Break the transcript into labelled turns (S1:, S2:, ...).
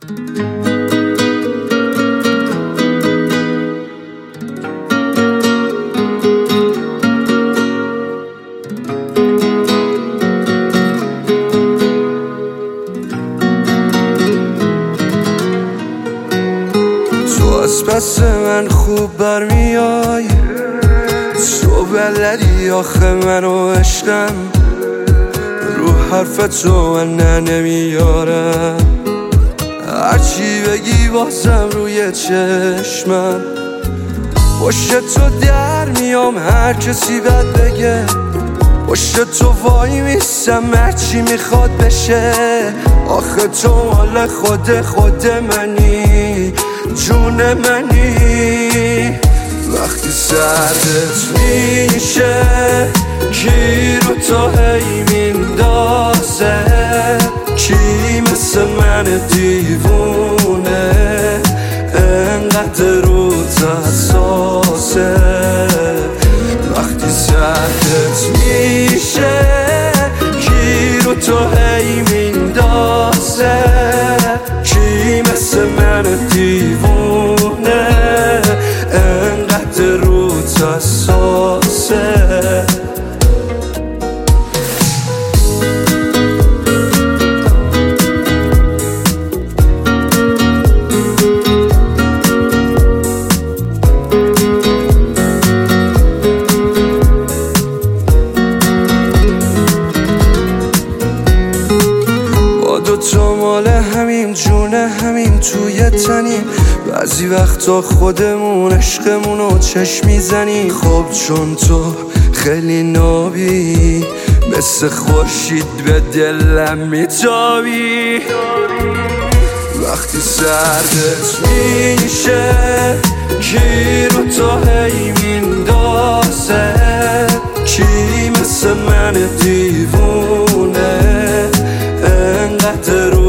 S1: از پس من خوب برمیای، تو بلدی آخه منو عشقم، رو حرف تو من نمیارم، هرچی بگی بازم روی چشمم، پشت تو در میام هر کسی بد بگه، پشت تو وای میستم هرچی میخواد بشه، آخه تو مال خود منی، جون منی. وقتی سردت میشه کی رو تو هی میندازه، کی مثل من دیوونه انقدر روت حساسه. وقتی سردت میشه کی رو تو هی میندازه، کی مثل من دیوونه انقدر روت حساسه. تو مال همین جونه همین توی تنیم، بعضی وقتا خودمون عشقمونو چشم میزنیم. خب چون تو خیلی نابی مثل خورشید به دلم میتابی، وقتی سردت میشه کی رو تو هی میندازه، کی مثل من دیوونه انقدر